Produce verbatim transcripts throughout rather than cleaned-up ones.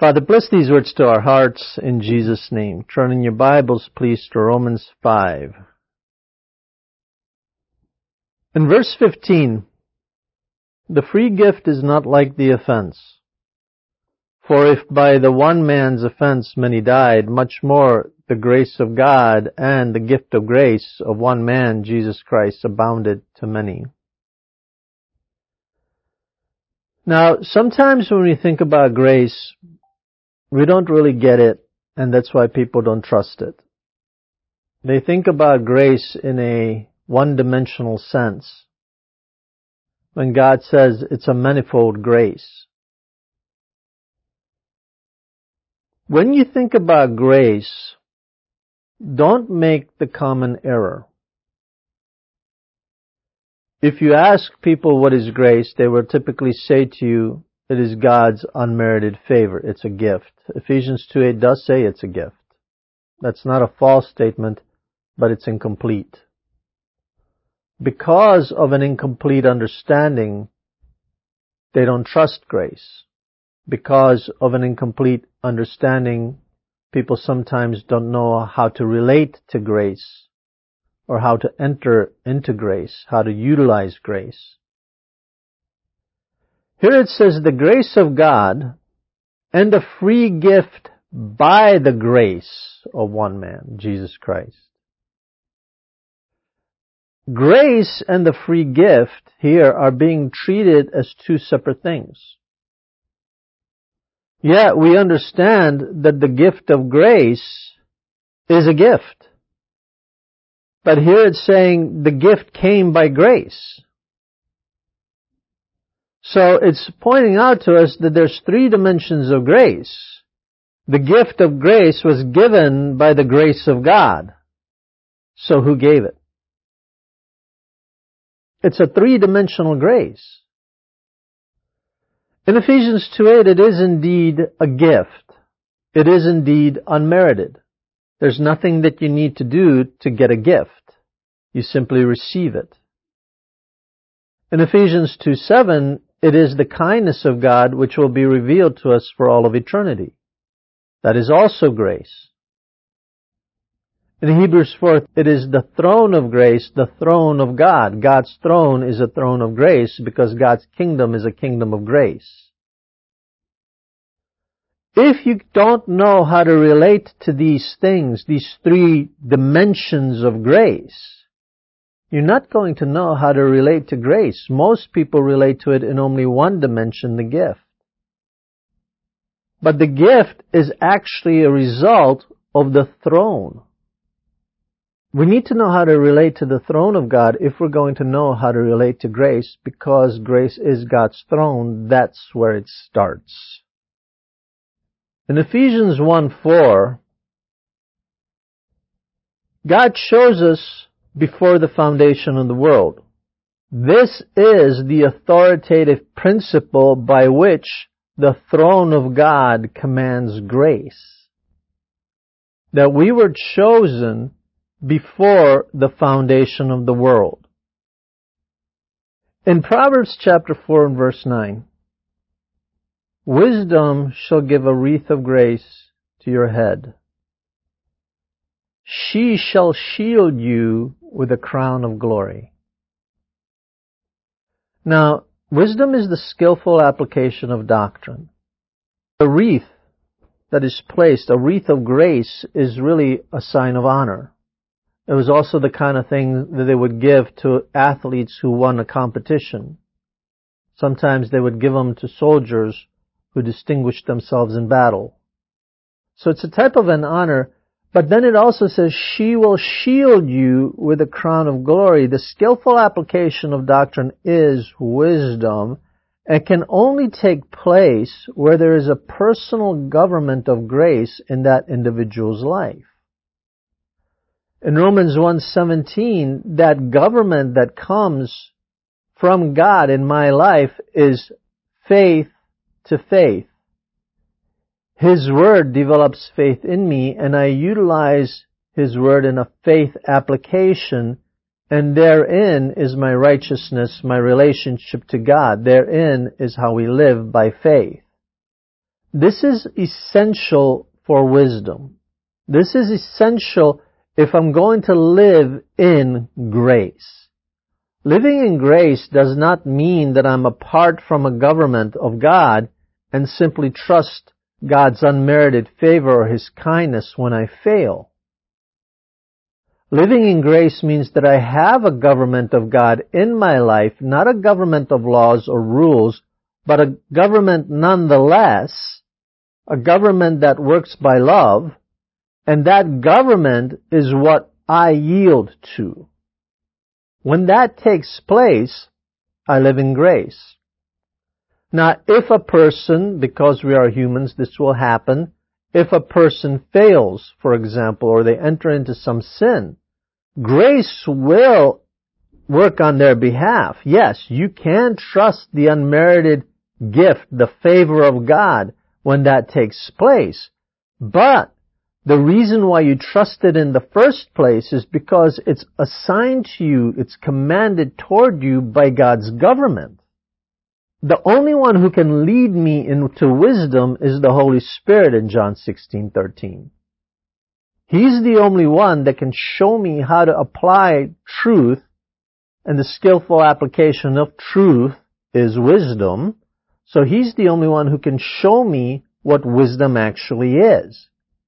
Father, bless these words to our hearts in Jesus' name. Turn in your Bibles, please, to Romans five. In verse fifteen, the free gift is not like the offense. For if by the one man's offense many died, much more the grace of God and the gift of grace of one man, Jesus Christ, abounded to many. Now, sometimes when we think about grace, we don't really get it, and that's why people don't trust it. They think about grace in a one-dimensional sense, when God says it's a manifold grace. When you think about grace, don't make the common error. If you ask people what is grace, they will typically say to you, it is God's unmerited favor. It's a gift. Ephesians two eight does say it's a gift. That's not a false statement, but it's incomplete. Because of an incomplete understanding, they don't trust grace. Because of an incomplete understanding, people sometimes don't know how to relate to grace, or how to enter into grace, how to utilize grace. Here it says the grace of God and the free gift by the grace of one man, Jesus Christ. Grace and the free gift here are being treated as two separate things. Yet we understand that the gift of grace is a gift. But here it's saying the gift came by grace. So it's pointing out to us that there's three dimensions of grace. The gift of grace was given by the grace of God. So who gave it? It's a three-dimensional grace. In Ephesians two eight, it is indeed a gift. It is indeed unmerited. There's nothing that you need to do to get a gift. You simply receive it. In Ephesians two seven, it is the kindness of God which will be revealed to us for all of eternity. That is also grace. In Hebrews four, it is the throne of grace, the throne of God. God's throne is a throne of grace because God's kingdom is a kingdom of grace. If you don't know how to relate to these things, these three dimensions of grace, you're not going to know how to relate to grace. Most people relate to it in only one dimension, the gift. But the gift is actually a result of the throne. We need to know how to relate to the throne of God if we're going to know how to relate to grace, because grace is God's throne. That's where it starts. In Ephesians one four, God shows us before the foundation of the world. This is the authoritative principle by which the throne of God commands grace. That we were chosen before the foundation of the world. In Proverbs chapter four and verse nine, wisdom shall give a wreath of grace to your head. She shall shield you with a crown of glory. Now, wisdom is the skillful application of doctrine. The wreath that is placed, a wreath of grace, is really a sign of honor. It was also the kind of thing that they would give to athletes who won a competition. Sometimes they would give them to soldiers who distinguished themselves in battle. So it's a type of an honor, but then it also says, she will shield you with a crown of glory. The skillful application of doctrine is wisdom, and can only take place where there is a personal government of grace in that individual's life. In Romans one seventeen, that government that comes from God in my life is faith to faith. His Word develops faith in me, and I utilize His Word in a faith application, and therein is my righteousness, my relationship to God. Therein is how we live by faith. This is essential for wisdom. This is essential if I'm going to live in grace. Living in grace does not mean that I'm apart from a government of God and simply trust God's unmerited favor or His kindness when I fail. Living in grace means that I have a government of God in my life, not a government of laws or rules, but a government nonetheless, a government that works by love, and that government is what I yield to. When that takes place, I live in grace. Now, if a person, because we are humans, this will happen, if a person fails, for example, or they enter into some sin, grace will work on their behalf. Yes, you can trust the unmerited gift, the favor of God, when that takes place. But the reason why you trust it in the first place is because it's assigned to you, it's commanded toward you by God's government. The only one who can lead me into wisdom is the Holy Spirit in John sixteen thirteen. He's the only one that can show me how to apply truth, and the skillful application of truth is wisdom. So He's the only one who can show me what wisdom actually is.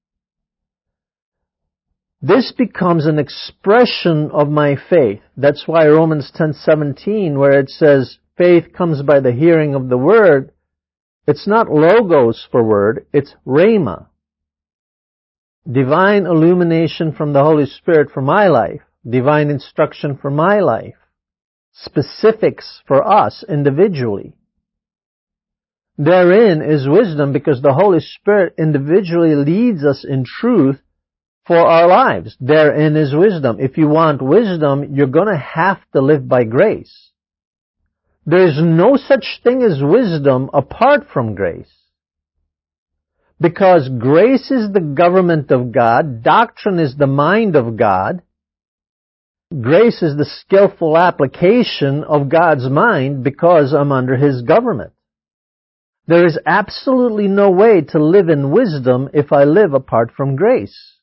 This becomes an expression of my faith. That's why Romans ten seventeen, where it says, faith comes by the hearing of the word, it's not logos for word, it's rhema. Divine illumination from the Holy Spirit for my life, divine instruction for my life, specifics for us individually. Therein is wisdom because the Holy Spirit individually leads us in truth for our lives. Therein is wisdom. If you want wisdom, you're going to have to live by grace. There is no such thing as wisdom apart from grace. Because grace is the government of God, doctrine is the mind of God, grace is the skillful application of God's mind because I'm under His government. There is absolutely no way to live in wisdom if I live apart from grace.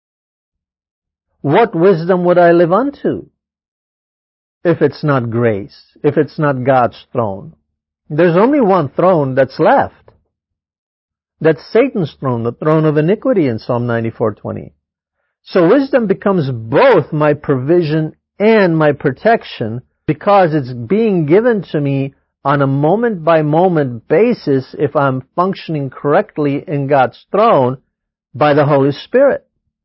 What wisdom would I live unto if it's not grace, if it's not God's throne? There's only one throne that's left. That's Satan's throne, the throne of iniquity in Psalm ninety-four twenty. So wisdom becomes both my provision and my protection because it's being given to me on a moment-by-moment basis if I'm functioning correctly in God's throne by the Holy Spirit.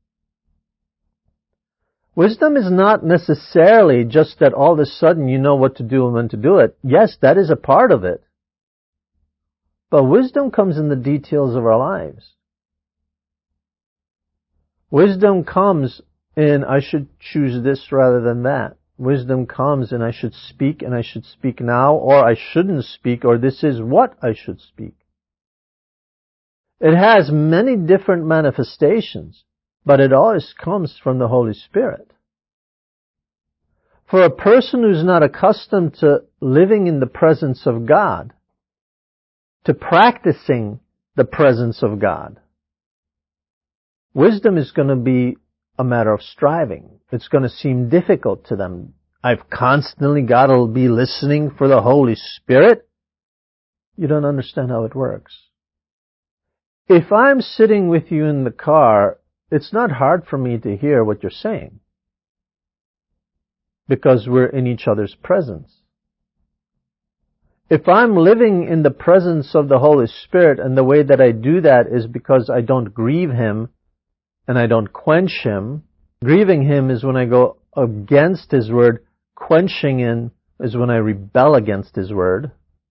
Wisdom is not necessarily just that all of a sudden you know what to do and when to do it. Yes, that is a part of it. But wisdom comes in the details of our lives. Wisdom comes in, I should choose this rather than that. Wisdom comes in, I should speak and I should speak now, or I shouldn't speak, or this is what I should speak. It has many different manifestations, but it always comes from the Holy Spirit. For a person who's not accustomed to living in the presence of God, to practicing the presence of God, wisdom is going to be a matter of striving. It's going to seem difficult to them. I've constantly got to be listening for the Holy Spirit. You don't understand how it works. If I'm sitting with you in the car, it's not hard for me to hear what you're saying because we're in each other's presence. If I'm living in the presence of the Holy Spirit, and the way that I do that is because I don't grieve Him and I don't quench Him. Grieving Him is when I go against His Word. Quenching Him is when I rebel against His Word.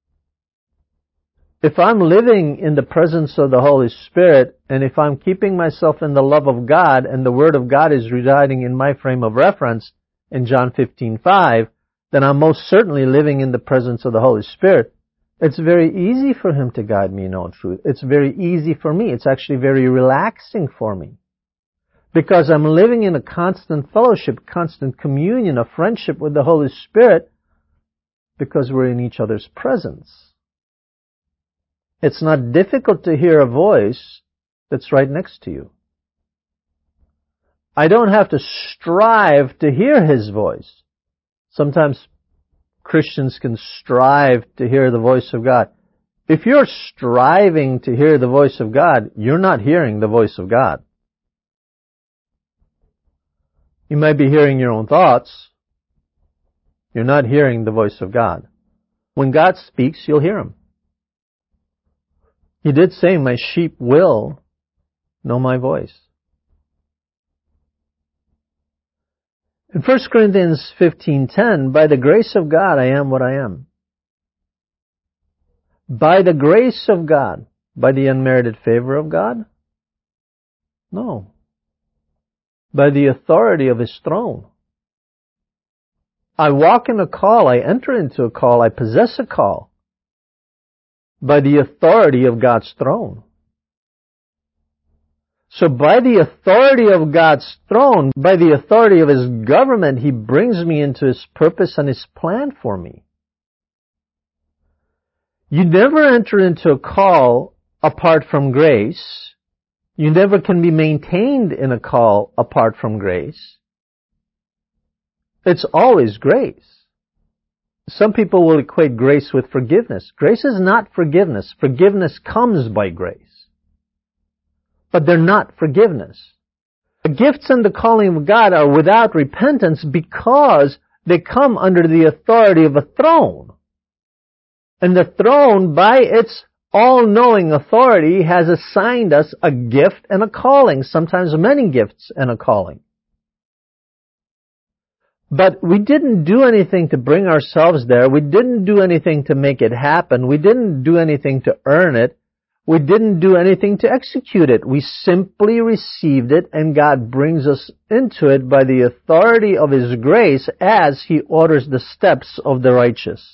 If I'm living in the presence of the Holy Spirit, and if I'm keeping myself in the love of God, and the Word of God is residing in my frame of reference in John fifteen five, then I'm most certainly living in the presence of the Holy Spirit. It's very easy for Him to guide me in all truth. It's very easy for me. It's actually very relaxing for me. Because I'm living in a constant fellowship, constant communion, a friendship with the Holy Spirit, because we're in each other's presence. It's not difficult to hear a voice that's right next to you. I don't have to strive to hear His voice. Sometimes Christians can strive to hear the voice of God. If you're striving to hear the voice of God, you're not hearing the voice of God. You might be hearing your own thoughts. You're not hearing the voice of God. When God speaks, you'll hear Him. He did say, my sheep will know my voice. In First Corinthians fifteen ten, by the grace of God I am what I am. By the grace of God. By the unmerited favor of God? No. By the authority of His throne. I walk in a call, I enter into a call, I possess a call. By the authority of God's throne. So by the authority of God's throne, by the authority of His government, He brings me into His purpose and His plan for me. You never enter into a call apart from grace. You never can be maintained in a call apart from grace. It's always grace. Some people will equate grace with forgiveness. Grace is not forgiveness. Forgiveness comes by grace. But they're not forgiveness. The gifts and the calling of God are without repentance because they come under the authority of a throne. And the throne, by its all-knowing authority, has assigned us a gift and a calling, sometimes many gifts and a calling. But we didn't do anything to bring ourselves there. We didn't do anything to make it happen. We didn't do anything to earn it. We didn't do anything to execute it. We simply received it, and God brings us into it by the authority of His grace as He orders the steps of the righteous.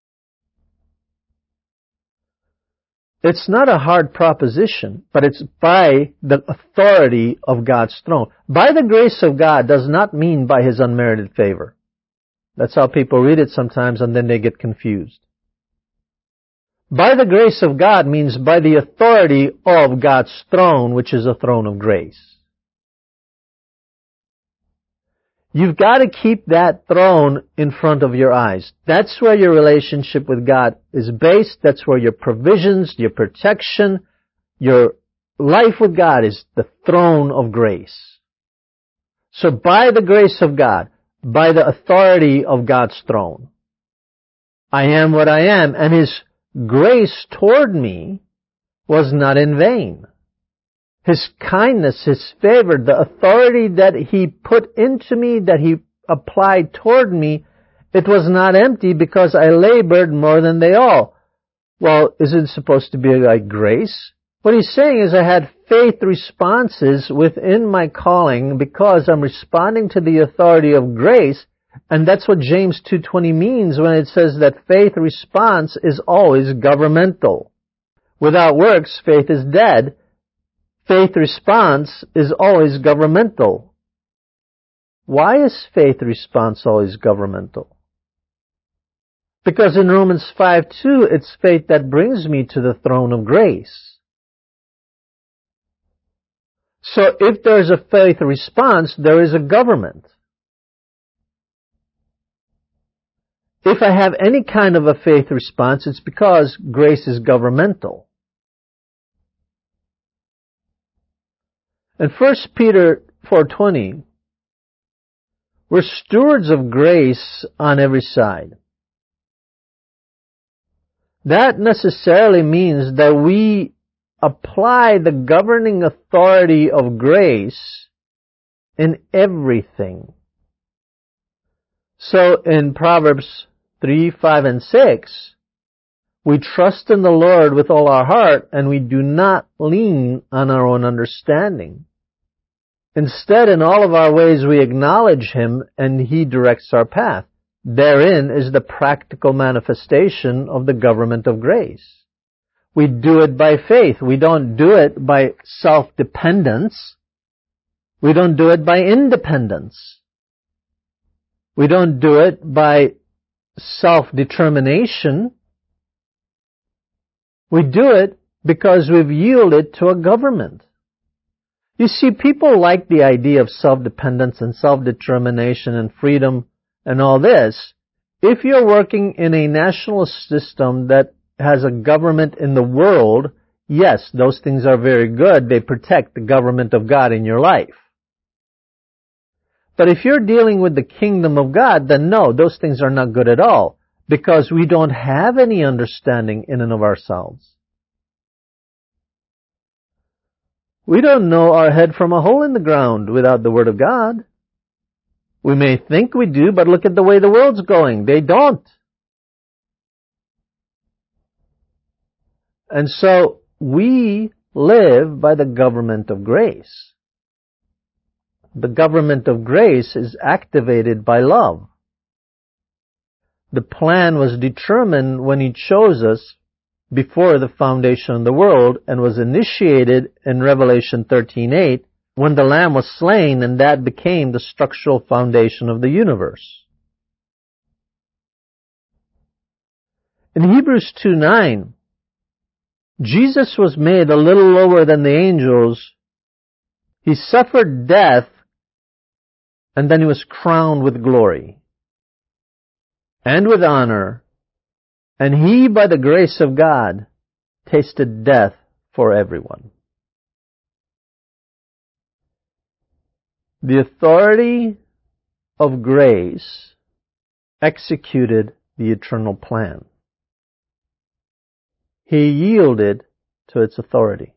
It's not a hard proposition, but it's by the authority of God's throne. By the grace of God does not mean by His unmerited favor. That's how people read it sometimes, and then they get confused. By the grace of God means by the authority of God's throne, which is a throne of grace. You've got to keep that throne in front of your eyes. That's where your relationship with God is based. That's where your provisions, your protection, your life with God is the throne of grace. So by the grace of God, by the authority of God's throne, I am what I am, and His grace toward me was not in vain. His kindness, His favor, the authority that He put into me, that He applied toward me, it was not empty because I labored more than they all. Well, is it supposed to be like grace? What He's saying is I had faith responses within my calling because I'm responding to the authority of grace. And that's what James two twenty means when it says that faith response is always governmental. Without works, faith is dead. Faith response is always governmental. Why is faith response always governmental? Because in Romans five two, it's faith that brings me to the throne of grace. So if there's a faith response, there is a government. If I have any kind of a faith response, it's because grace is governmental. In First Peter four twenty, we're stewards of grace on every side. That necessarily means that we apply the governing authority of grace in everything. So in Proverbs three, five, and six, we trust in the Lord with all our heart, and we do not lean on our own understanding. Instead, in all of our ways, we acknowledge Him, and He directs our path. Therein is the practical manifestation of the government of grace. We do it by faith. We don't do it by self-dependence. We don't do it by independence. We don't do it by self-determination. We do it because we've yielded to a government. You see, people like the idea of self-dependence and self-determination and freedom and all this. If you're working in a nationalist system that has a government in the world, yes, those things are very good. They protect the government of God in your life. But if you're dealing with the kingdom of God, then no, those things are not good at all, because we don't have any understanding in and of ourselves. We don't know our head from a hole in the ground without the Word of God. We may think we do, but look at the way the world's going. They don't. And so we live by the government of grace. The government of grace is activated by love. The plan was determined when He chose us before the foundation of the world, and was initiated in Revelation thirteen eight when the Lamb was slain, and that became the structural foundation of the universe. In Hebrews two nine, Jesus was made a little lower than the angels. He suffered death, and then He was crowned with glory and with honor, and He, by the grace of God, tasted death for everyone. The authority of grace executed the eternal plan. He yielded to its authority.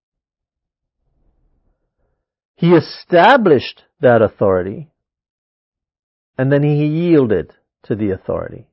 He established that authority, and then He yielded to the authority.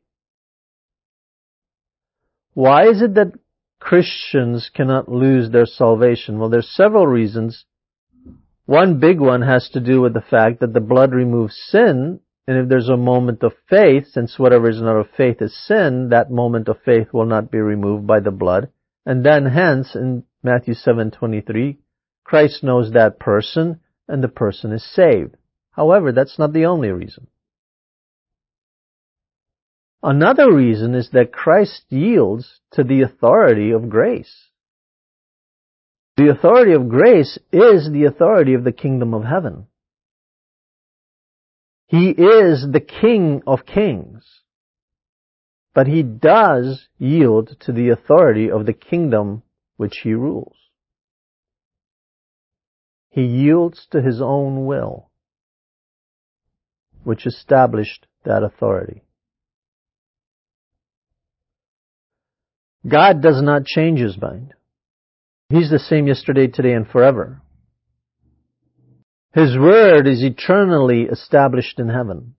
Why is it that Christians cannot lose their salvation? Well, there's several reasons. One big one has to do with the fact that the blood removes sin, and if there's a moment of faith, since whatever is not of faith is sin, that moment of faith will not be removed by the blood. And then hence, in Matthew seven twenty-three, Christ knows that person, and the person is saved. However, that's not the only reason. Another reason is that Christ yields to the authority of grace. The authority of grace is the authority of the kingdom of heaven. He is the King of kings, but He does yield to the authority of the kingdom which He rules. He yields to His own will, which established that authority. God does not change His mind. He's the same yesterday, today, and forever. His word is eternally established in heaven.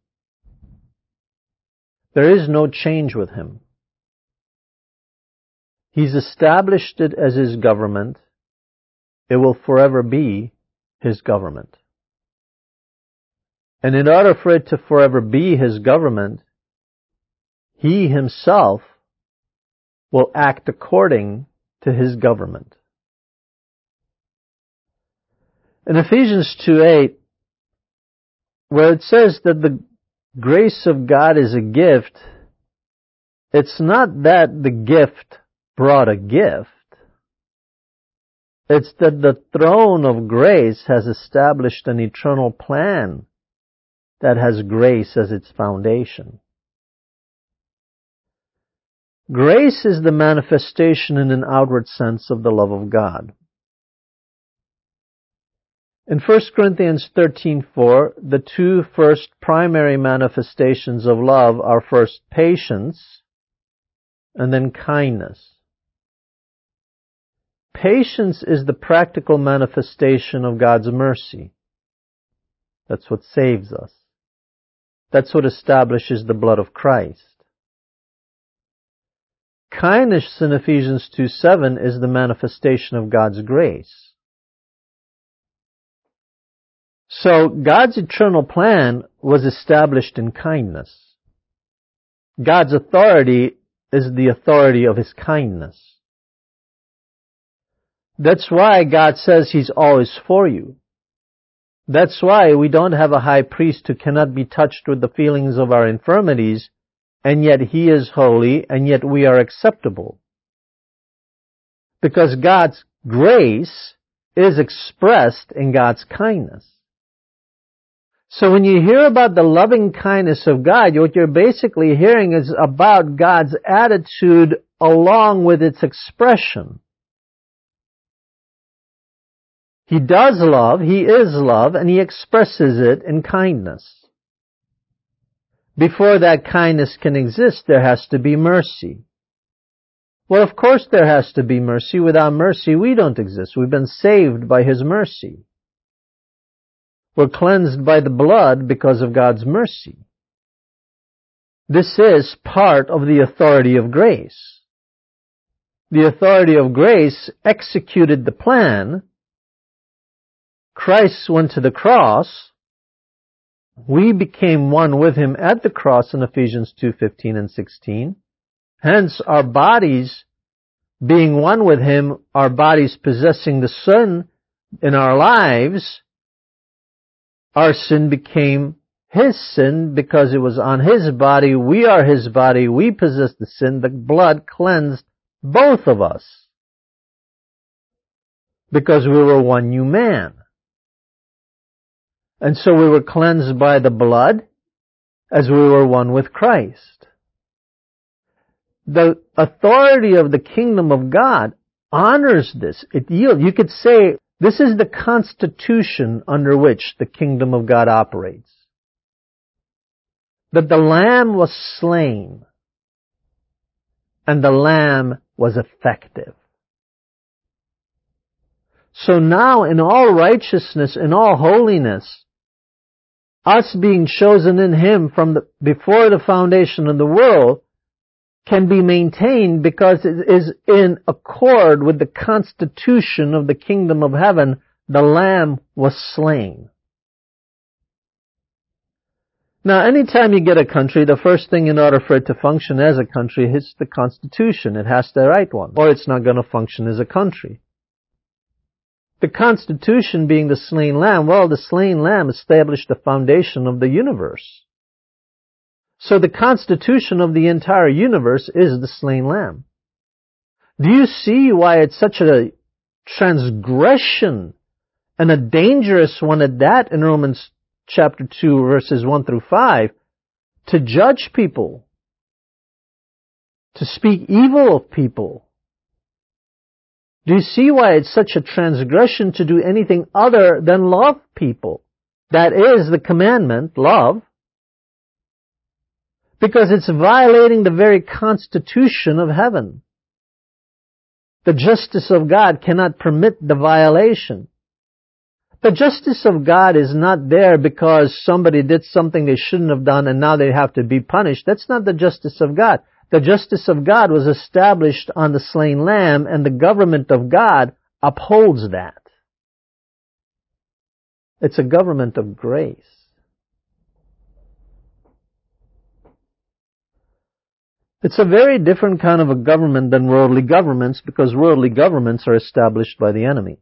There is no change with Him. He's established it as His government. It will forever be His government. And in order for it to forever be His government, He Himself will act according to His government. In Ephesians two eight, where it says that the grace of God is a gift, it's not that the gift brought a gift. It's that the throne of grace has established an eternal plan that has grace as its foundation. Grace is the manifestation in an outward sense of the love of God. In First Corinthians thirteen four, the two first primary manifestations of love are first patience and then kindness. Patience is the practical manifestation of God's mercy. That's what saves us. That's what establishes the blood of Christ. Kindness in Ephesians two seven is the manifestation of God's grace. So God's eternal plan was established in kindness. God's authority is the authority of His kindness. That's why God says He's always for you. That's why we don't have a high priest who cannot be touched with the feelings of our infirmities, and yet He is holy, and yet we are acceptable. Because God's grace is expressed in God's kindness. So when you hear about the loving kindness of God, what you're basically hearing is about God's attitude along with its expression. He does love, He is love, and He expresses it in kindness. Before that kindness can exist, there has to be mercy. Well, of course there has to be mercy. Without mercy, we don't exist. We've been saved by His mercy. We're cleansed by the blood because of God's mercy. This is part of the authority of grace. The authority of grace executed the plan. Christ went to the cross. We became one with Him at the cross in Ephesians two fifteen and sixteen. Hence, our bodies being one with Him, our bodies possessing the Son in our lives, our sin became His sin because it was on His body. We are His body. We possess the sin. The blood cleansed both of us because we were one new man. And so we were cleansed by the blood as we were one with Christ. The authority of the kingdom of God honors this. It yields. You could say this is the constitution under which the kingdom of God operates. That the Lamb was slain and the Lamb was effective. So now in all righteousness, in all holiness, us being chosen in Him from the, before the foundation of the world can be maintained because it is in accord with the constitution of the kingdom of heaven. The Lamb was slain. Now, anytime you get a country, the first thing in order for it to function as a country is the constitution. It has to write one, or it's not going to function as a country. The constitution being the slain lamb, well, the slain lamb established the foundation of the universe. So the constitution of the entire universe is the slain lamb. Do you see why it's such a transgression and a dangerous one at that in Romans chapter two, verses one through five, to judge people, to speak evil of people? Do you see why it's such a transgression to do anything other than love people? That is the commandment, love. Because it's violating the very constitution of heaven. The justice of God cannot permit the violation. The justice of God is not there because somebody did something they shouldn't have done and now they have to be punished. That's not the justice of God. The justice of God was established on the slain lamb, and the government of God upholds that. It's a government of grace. It's a very different kind of a government than worldly governments, because worldly governments are established by the enemy.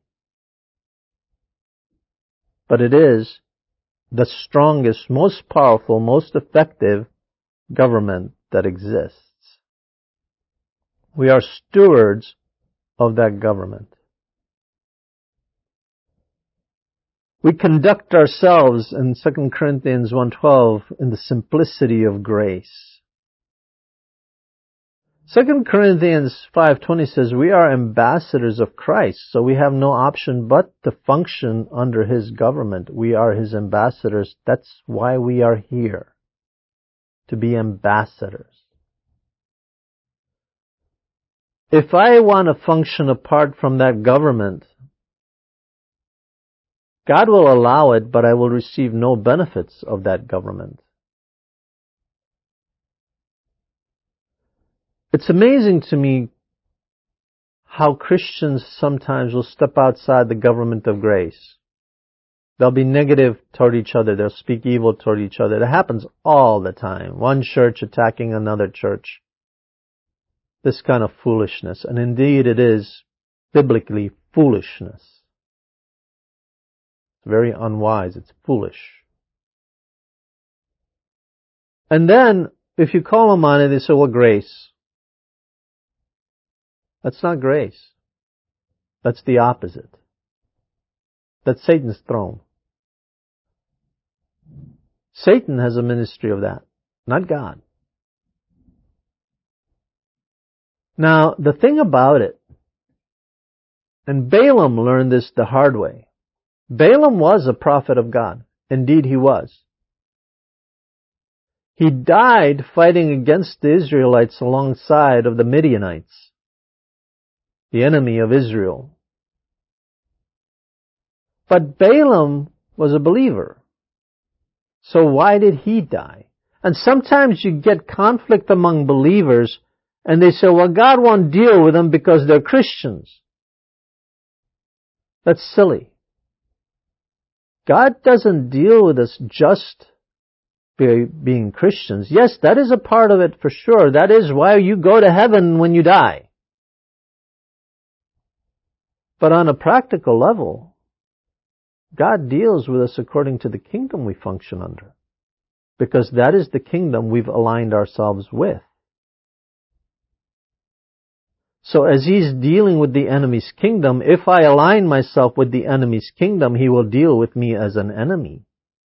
But it is the strongest, most powerful, most effective government that exists. We are stewards of that government. We conduct ourselves in Second Corinthians one twelve in the simplicity of grace. Second Corinthians five twenty says we are ambassadors of Christ, so we have no option but to function under His government. We are His ambassadors. That's why we are here, to be ambassadors. If I want to function apart from that government, God will allow it, but I will receive no benefits of that government. It's amazing to me how Christians sometimes will step outside the government of grace. They'll be negative toward each other. They'll speak evil toward each other. That happens all the time. One church attacking another church. This kind of foolishness. And indeed it is biblically foolishness. It's very unwise. It's foolish. And then, if you call them on it, they say, well, grace. That's not grace. That's the opposite. That's Satan's throne. Satan has a ministry of that, not God. Now, the thing about it, and Balaam learned this the hard way. Balaam was a prophet of God. Indeed, he was. He died fighting against the Israelites alongside of the Midianites, the enemy of Israel. But Balaam was a believer. So why did he die? And sometimes you get conflict among believers, and they say, well, God won't deal with them because they're Christians. That's silly. God doesn't deal with us just by being Christians. Yes, that is a part of it for sure. That is why you go to heaven when you die. But on a practical level, God deals with us according to the kingdom we function under, because that is the kingdom we've aligned ourselves with. So as He's dealing with the enemy's kingdom, if I align myself with the enemy's kingdom, He will deal with me as an enemy.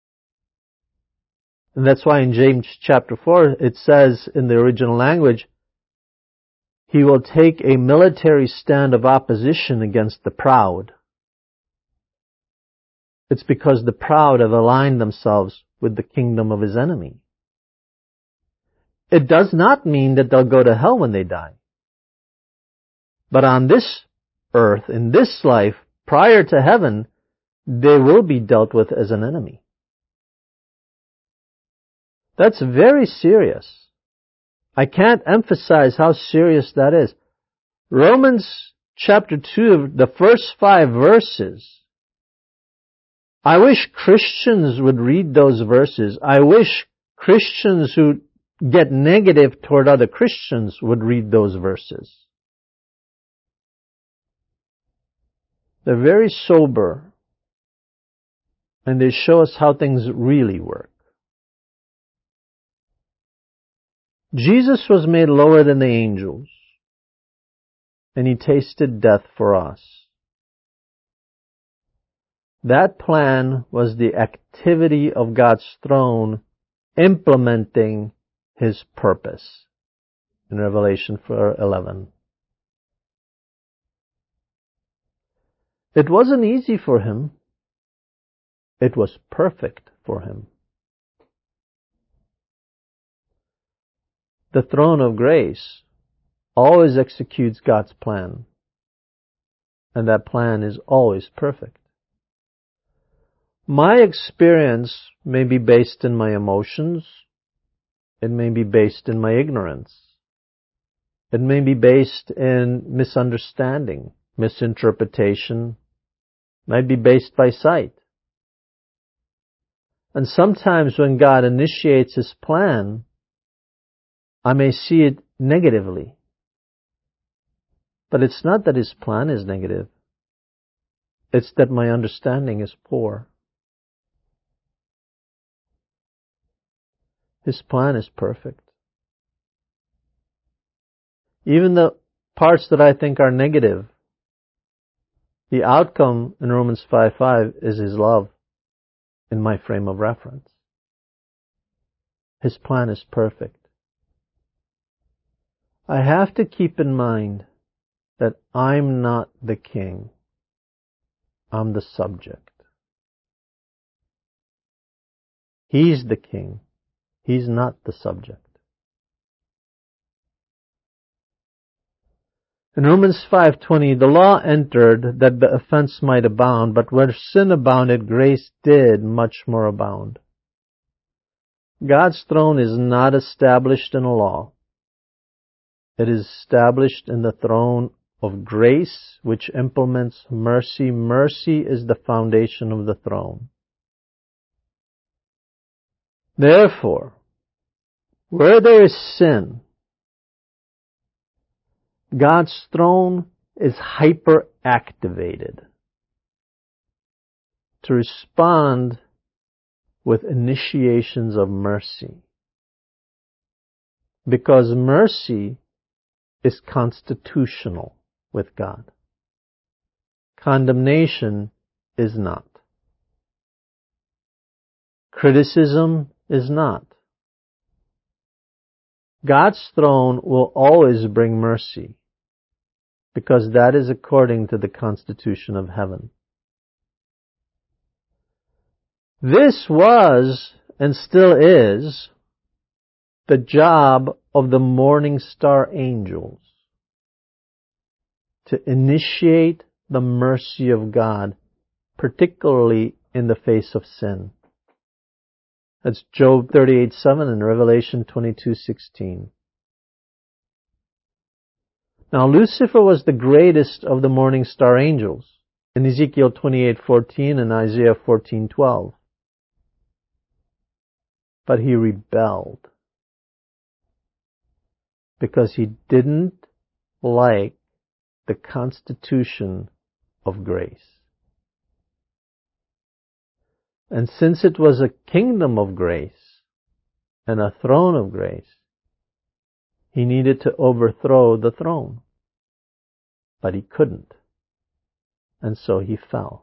And that's why in James chapter four, it says in the original language, He will take a military stand of opposition against the proud. It's because the proud have aligned themselves with the kingdom of His enemy. It does not mean that they'll go to hell when they die. But on this earth, in this life, prior to heaven, they will be dealt with as an enemy. That's very serious. I can't emphasize how serious that is. Romans chapter two, the first five verses, I wish Christians would read those verses. I wish Christians who get negative toward other Christians would read those verses. They're very sober, and they show us how things really work. Jesus was made lower than the angels, and He tasted death for us. That plan was the activity of God's throne implementing His purpose in Revelation four eleven. It wasn't easy for Him. It was perfect for Him. The throne of grace always executes God's plan, and that plan is always perfect. My experience may be based in my emotions. It may be based in my ignorance. It may be based in misunderstanding, misinterpretation. It might be based by sight. And sometimes when God initiates His plan, I may see it negatively. But it's not that His plan is negative. It's that my understanding is poor. His plan is perfect. Even the parts that I think are negative, the outcome in Romans five five is His love in my frame of reference. His plan is perfect. I have to keep in mind that I'm not the king. I'm the subject. He's the king. He's not the subject. In Romans five twenty, the law entered that the offense might abound, but where sin abounded, grace did much more abound. God's throne is not established in a law. It is established in the throne of grace, which implements mercy. Mercy is the foundation of the throne. Therefore, where there is sin, God's throne is hyperactivated to respond with initiations of mercy. Because mercy is constitutional with God. Condemnation is not. Criticism is not. God's throne will always bring mercy, because that is according to the constitution of heaven. This was, and still is, the job of the morning star angels, to initiate the mercy of God, particularly in the face of sin. That's Job thirty-eight seven and Revelation twenty-two sixteen. Now Lucifer was the greatest of the morning star angels in Ezekiel twenty-eight fourteen and Isaiah fourteen twelve. But he rebelled because he didn't like the constitution of grace. And since it was a kingdom of grace and a throne of grace, he needed to overthrow the throne. But he couldn't. And so he fell.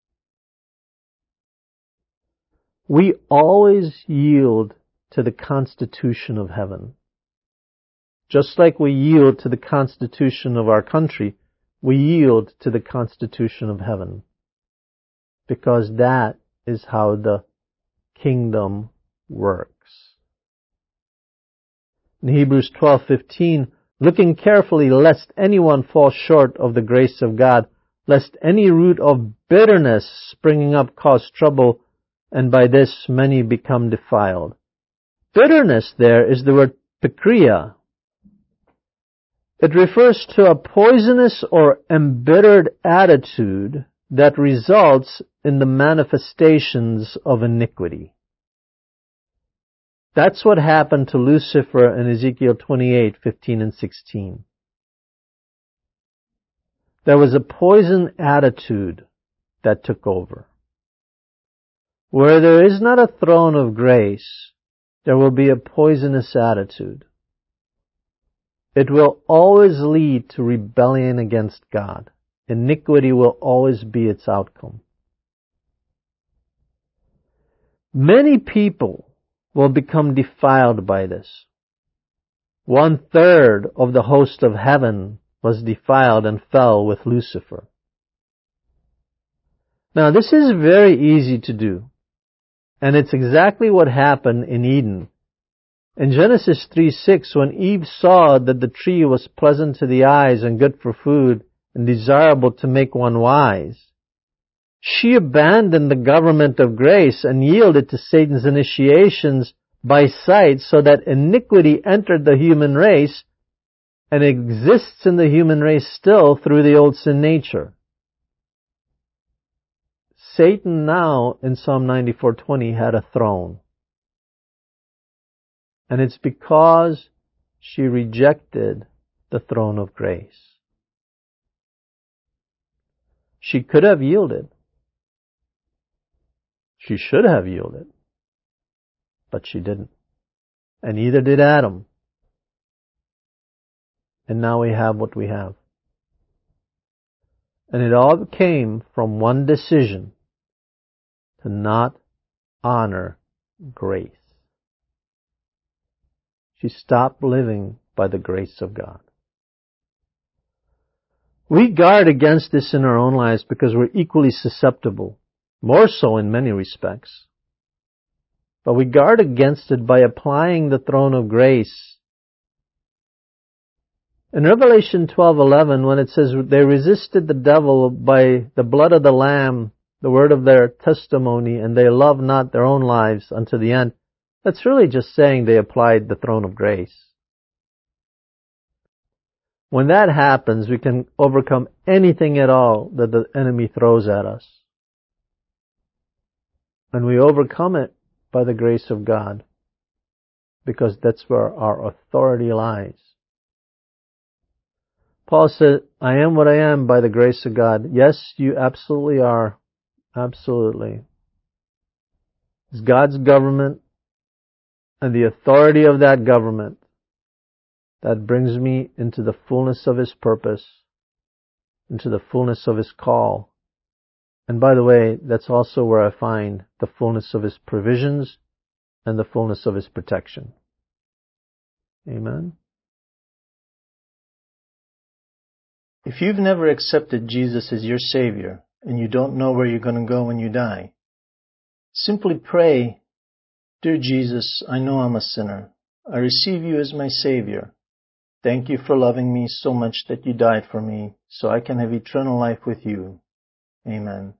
We always yield to the constitution of heaven. Just like we yield to the constitution of our country, we yield to the constitution of heaven. Because that is how the kingdom works. In Hebrews twelve fifteen, looking carefully lest anyone fall short of the grace of God, lest any root of bitterness springing up cause trouble, and by this many become defiled. Bitterness there is the word pikria. It refers to a poisonous or embittered attitude that results in the manifestations of iniquity. That's what happened to Lucifer in Ezekiel twenty-eight fifteen and sixteen. There was a poison attitude that took over. Where there is not a throne of grace, there will be a poisonous attitude. It will always lead to rebellion against God. Iniquity will always be its outcome. Many people will become defiled by this. One third of the host of heaven was defiled and fell with Lucifer. Now this is very easy to do. And it's exactly what happened in Eden. In Genesis three six, when Eve saw that the tree was pleasant to the eyes and good for food and desirable to make one wise, she abandoned the government of grace and yielded to Satan's initiations by sight, so that iniquity entered the human race and exists in the human race still through the old sin nature. Satan now, in Psalm ninety-four twenty, had a throne. And it's because she rejected the throne of grace. She could have yielded. She should have yielded. But she didn't. And neither did Adam. And now we have what we have. And it all came from one decision: to not honor grace. She stopped living by the grace of God. We guard against this in our own lives because we're equally susceptible, more so in many respects. But we guard against it by applying the throne of grace. In Revelation twelve eleven, when it says they resisted the devil by the blood of the Lamb, the word of their testimony, and they loved not their own lives unto the end, that's really just saying they applied the throne of grace. When that happens, we can overcome anything at all that the enemy throws at us. And we overcome it by the grace of God, because that's where our authority lies. Paul said, I am what I am by the grace of God. Yes, you absolutely are. Absolutely. It's God's government and the authority of that government that brings me into the fullness of His purpose into the fullness of His call. And by the way, that's also where I find the fullness of His provisions and the fullness of His protection. Amen. If you've never accepted Jesus as your Savior and you don't know where you're going to go when you die, simply pray, "Dear Jesus, I know I'm a sinner. I receive you as my Savior. Thank you for loving me so much that you died for me so I can have eternal life with you. Amen."